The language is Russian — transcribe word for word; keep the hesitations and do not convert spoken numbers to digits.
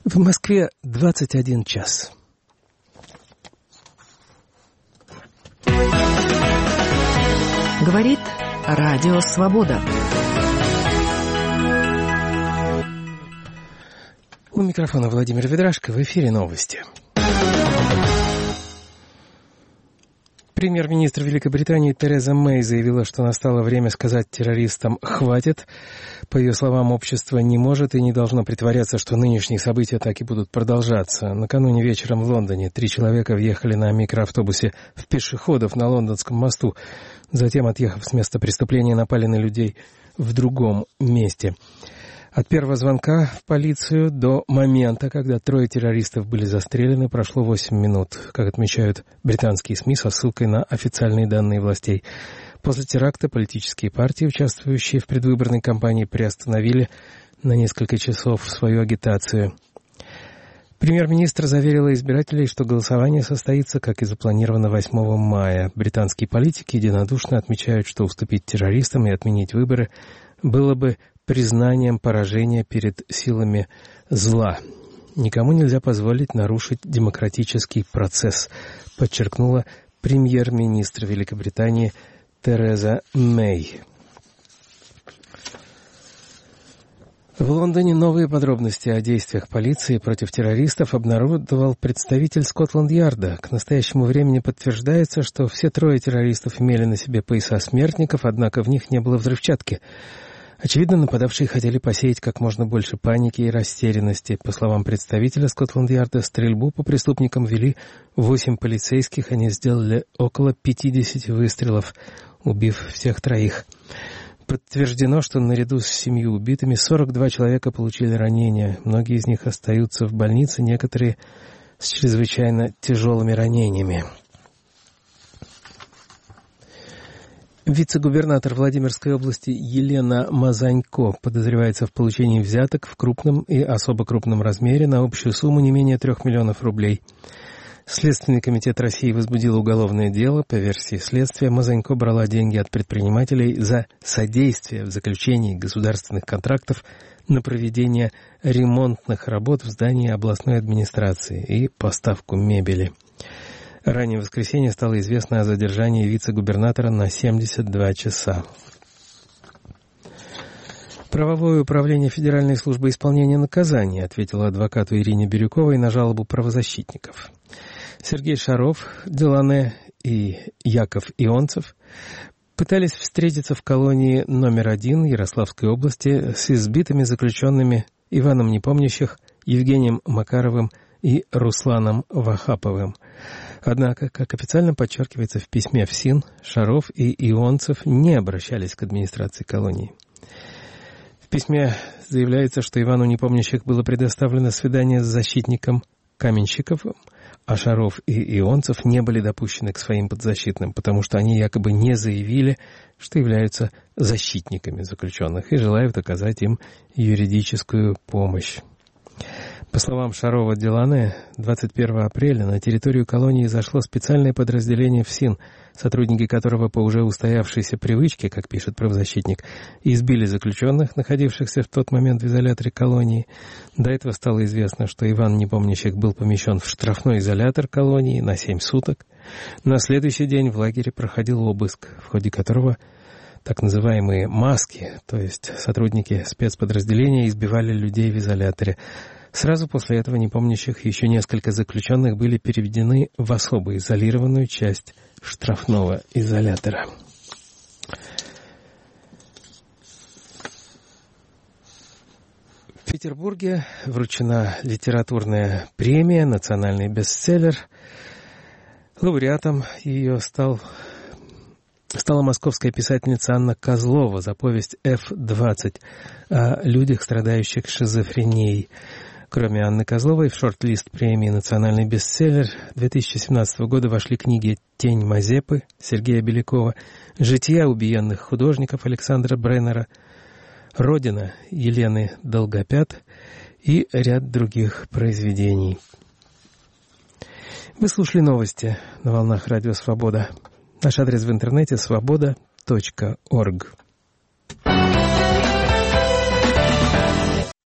В Москве двадцать один час. Говорит Радио Свобода. У микрофона Владимир Ведрашко, в эфире новости. Премьер-министр Великобритании Тереза Мэй заявила, что настало время сказать террористам «хватит». По ее словам, общество не может и не должно притворяться, что нынешние события так и будут продолжаться. Накануне вечером в Лондоне три человека въехали на микроавтобусе в пешеходов на Лондонском мосту. Затем, отъехав с места преступления, напали на людей в другом месте. От первого звонка в полицию до момента, когда трое террористов были застрелены, прошло восемь минут, как отмечают британские СМИ со ссылкой на официальные данные властей. После теракта политические партии, участвующие в предвыборной кампании, приостановили на несколько часов свою агитацию. Премьер-министр заверила избирателей, что голосование состоится, как и запланировано, восьмого мая. Британские политики единодушно отмечают, что уступить террористам и отменить выборы было бы признанием поражения перед силами зла. Никому нельзя позволить нарушить демократический процесс, подчеркнула премьер-министр Великобритании Тереза Мэй. В Лондоне новые подробности о действиях полиции против террористов обнародовал представитель Скотланд-Ярда. К настоящему времени подтверждается, что все трое террористов имели на себе пояса смертников, однако в них не было взрывчатки. Очевидно, нападавшие хотели посеять как можно больше паники и растерянности. По словам представителя Скотланд-Ярда, стрельбу по преступникам вели восемь полицейских. Они сделали около пятьдесят выстрелов, убив всех троих. Подтверждено, что наряду с семью убитыми сорок два человека получили ранения. Многие из них остаются в больнице, некоторые с чрезвычайно тяжелыми ранениями. Вице-губернатор Владимирской области Елена Мазанько подозревается в получении взяток в крупном и особо крупном размере на общую сумму не менее трех миллионов рублей. Следственный комитет России возбудил уголовное дело. По версии следствия, Мазанько брала деньги от предпринимателей за содействие в заключении государственных контрактов на проведение ремонтных работ в здании областной администрации и поставку мебели. Ранее в воскресенье стало известно о задержании вице-губернатора на семьдесят два часа. Правовое управление Федеральной службы исполнения наказаний ответило адвокату Ирине Бирюковой на жалобу правозащитников. Сергей Шаров, Делане и Яков Ионцев пытались встретиться в колонии номер один Ярославской области с избитыми заключенными Иваном Непомнящих, Евгением Макаровым и Русланом Вахаповым. Однако, как официально подчеркивается в письме ФСИН, Шаров и Ионцев не обращались к администрации колонии. В письме заявляется, что Ивану Непомнящих было предоставлено свидание с защитником Каменщиковым, а Шаров и Ионцев не были допущены к своим подзащитным, потому что они якобы не заявили, что являются защитниками заключенных и желают оказать им юридическую помощь. По словам Шарова Делане, двадцать первого апреля на территорию колонии зашло специальное подразделение ФСИН, сотрудники которого по уже устоявшейся привычке, как пишет правозащитник, избили заключенных, находившихся в тот момент в изоляторе колонии. До этого стало известно, что Иван Непомнящих был помещен в штрафной изолятор колонии на семь суток. На следующий день в лагере проходил обыск, в ходе которого так называемые «маски», то есть сотрудники спецподразделения, избивали людей в изоляторе. Сразу после этого Непомнящих еще несколько заключенных были переведены в особо изолированную часть штрафного изолятора. В Петербурге вручена литературная премия «Национальный бестселлер». Лауреатом ее стал, стала московская писательница Анна Козлова за повесть «эф двадцать» о людях, страдающих шизофренией. Кроме Анны Козловой, в шорт-лист премии «Национальный бестселлер» две тысячи семнадцатого года вошли книги «Тень Мазепы» Сергея Белякова, «Жития убиенных художников» Александра Бреннера, «Родина» Елены Долгопят и ряд других произведений. Вы слушали новости на волнах Радио Свобода. Наш адрес в интернете свобода точка орг.